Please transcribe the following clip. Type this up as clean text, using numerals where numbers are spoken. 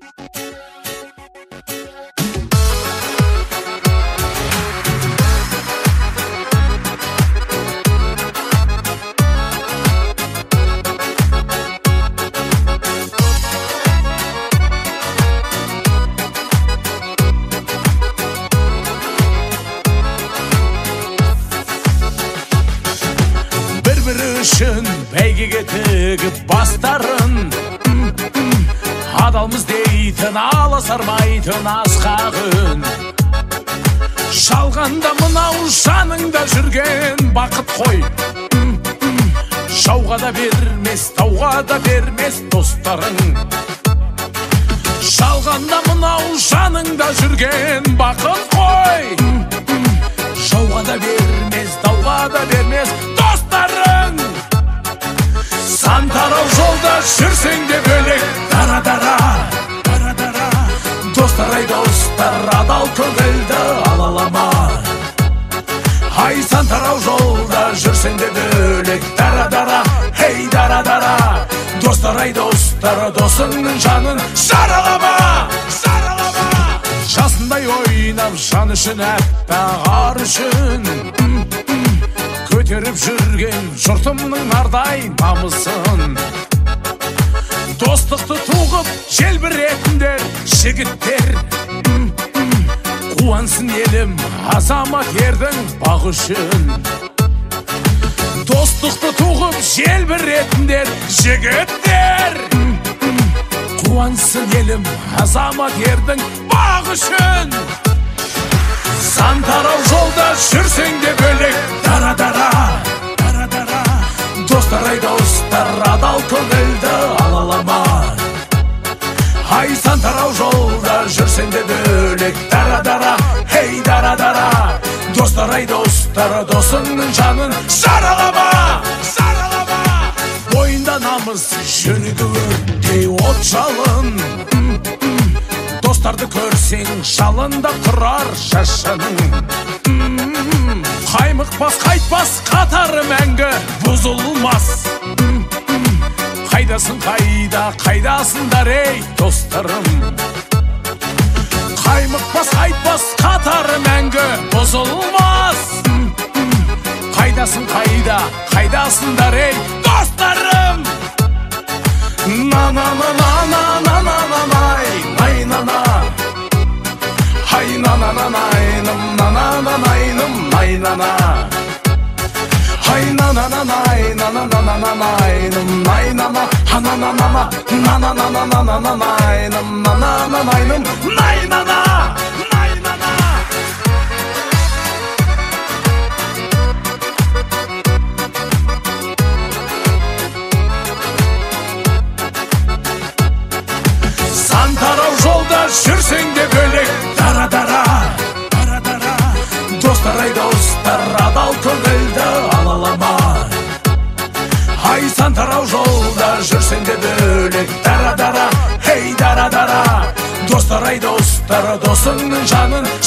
Үшін бәйгеге тігіп бастарын, адалмыз дейтін аласармайтын асқағын. Шалғанда мынау жаныңда жүрген бақыт қой, жауға да бермес, тауға да бермес достарың. Шалғанда мынау жаныңда жүрген бақыт қой, жауға да бермес, тауға да бермес достарың. Сан тарау жолда жүрсең де бөлек, дара-дара, достар-ай достар, адал көңілді алалама. Ай, сан тарау жолда жүрсең де бөлек, дара-дара, хей, дара-дара, достар-ай достар, досыңның жанын жаралама. Жасындай ойнап жан үшін әппақ ар үшін, көтеріп жүрген жұртымның нардай намысын. Достықты туғып желбіретіндер жігіттер, қуансын елім азамат ердің бақ үшін. Достықты туғып желбіретіндер жігіттер, қуансын елім азамат ердің бақ үшін. Сан тарау жолда жүрсең де бөлек, дара-дара, достар-ай достар, адал көңілді алалама. Ай, сан тарау жолда жүрсең де бөлек, дара-дара, хей, дара-дара, достар-ай достар, досыңның жанын жаралама. Бойында намыс жүрегі өрттей от жалын, достарды көрсең жалында тұрар шашының. Қаймықпас қайтпас қатары мәңгі бұзылмас. Қайдасың қайда, қайдасыңдар ей достарым. Қаймықпас қайтпас қатары мәңгі бұзылмас. Қайдасың қайда, қайдасыңдар ей достарым. На-на-на-на-на-на-на-на-най, най-на-на. Хай, на-на-на-найным, на-на-на-найным, най-на-на. Хай, на-на-на-най, на-на-на-на-найным, най-на-на. Ха-на-на-на-на, на-на-на-на-на-на-найным, на-на-на-найным, най-на-на. Сан тарау жолда жүрсең де бөлек, дара-дара, достар-ай достар, адал көңілді алалама. Ай, сан тарау жолда жүрсең де бөлек, дара-дара, хей, дара-дара, достар-ай достар, досыңның жанын